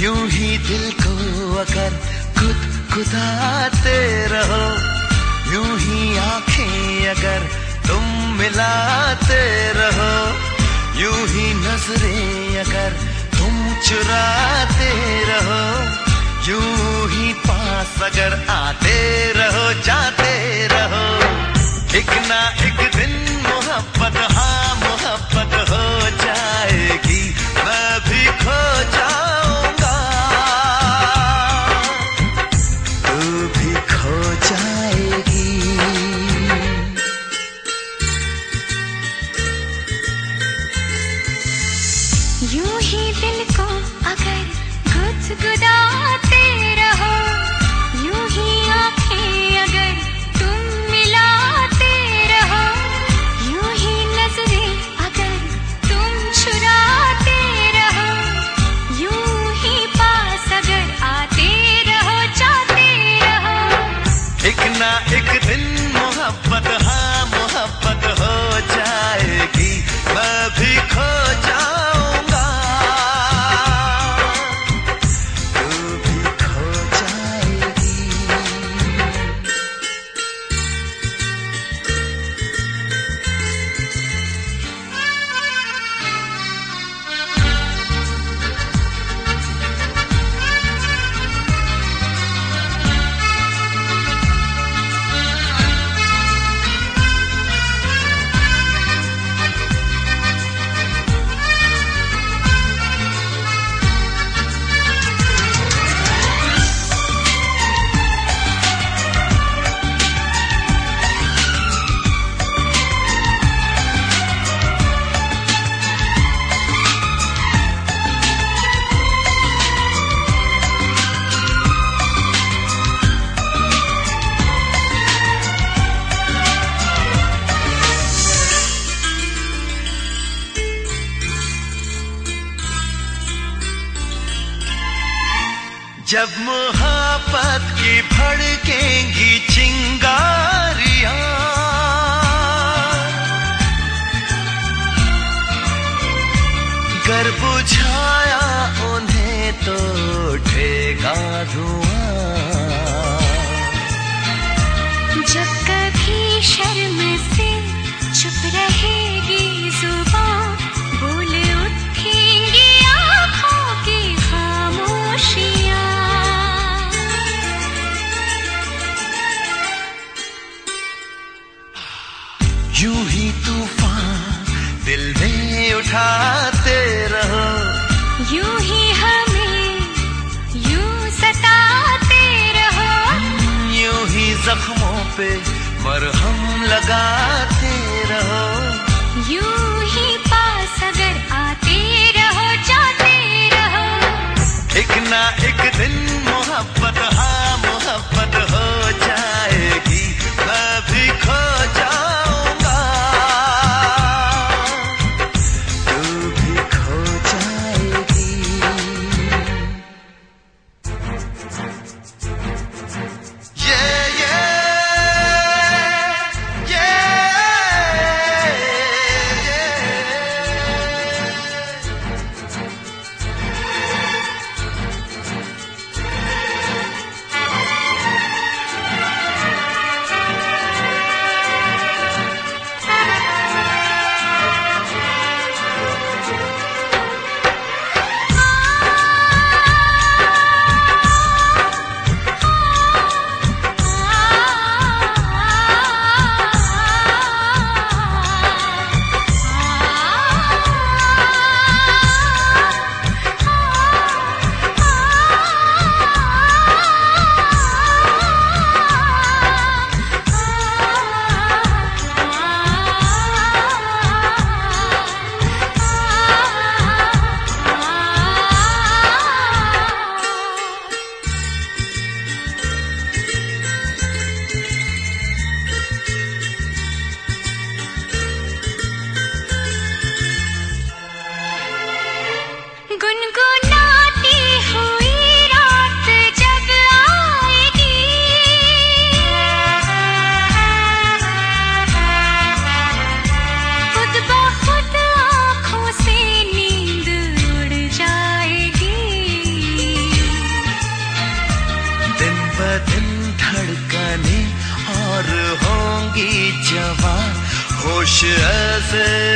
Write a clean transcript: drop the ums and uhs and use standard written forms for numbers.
यूं ही दिल को अगर गुदगुदाते रहो, यूं ही आंखें अगर तुम मिलाते रहो, यूं ही नजरें अगर तुम चुराते रहो, यूं ही पास अगर आते रहो, जाते रहो, एक ना एक दिन मोहब्बत, हाँ मोहब्बत हो जाएगी, मैं भी खो जाऊंगा, तू भी खो जाएगी। यूं ही दिल को अगर गुदगुदाते रहो, यूं ही आंखें अगर तुम मिलाते रहो, यूं ही नजरें अगर तुम चुराते रहो, यूं ही पास अगर आते रहो, जाते रहो, एक ना एक दिन मोहब्बत, हाँ मोहब्बत हो जाएगी, मैं भी खो जाऊंगा, तू भी खो जाएगी। जब मोहब्बत की भड़केंगी चिंगारियां, गर बुझाया उन्हें तो उठेगा धुआं, जब कभी शर्म से चुप रहेगी जुबान, बोल उठेंगी आँखों की खामोशियाँ, यूं ही तूफान दिल में उठाते रहो, यूं ही हमें यूं सताते रहो, यूं ही जख्मों पे मरहम लगाते रहो, यूं ही पास अगर आते रहो, जाते रहो, एक ना एक दिन मोहब्बत, हाँ मोहब्बत हो जाएगी, मैं भी खो जाऊंगा, तू भी खो जाएगी। Yeah, yeah, yeah, yeah. ऐसे